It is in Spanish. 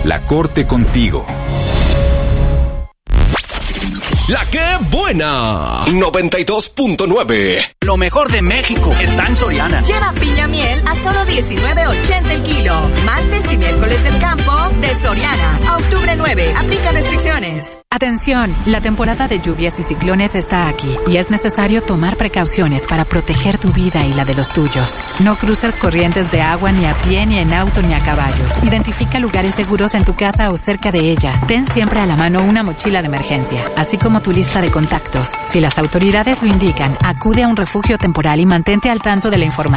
La Corte contigo. La que buena 92.9. Lo mejor de México está en Soriana. Lleva piña miel a solo $19.80 el kilo. Martes y miércoles del campo de Soriana. A octubre 9. Aplica restricciones. Atención, la temporada de lluvias y ciclones está aquí y es necesario tomar precauciones para proteger tu vida y la de los tuyos. No cruces corrientes de agua ni a pie, ni en auto, ni a caballo. Identifica lugares seguros en tu casa o cerca de ella. Ten siempre a la mano una mochila de emergencia, así como tu lista de contactos. Si las autoridades lo indican, acude a un refugio temporal y mantente al tanto de la información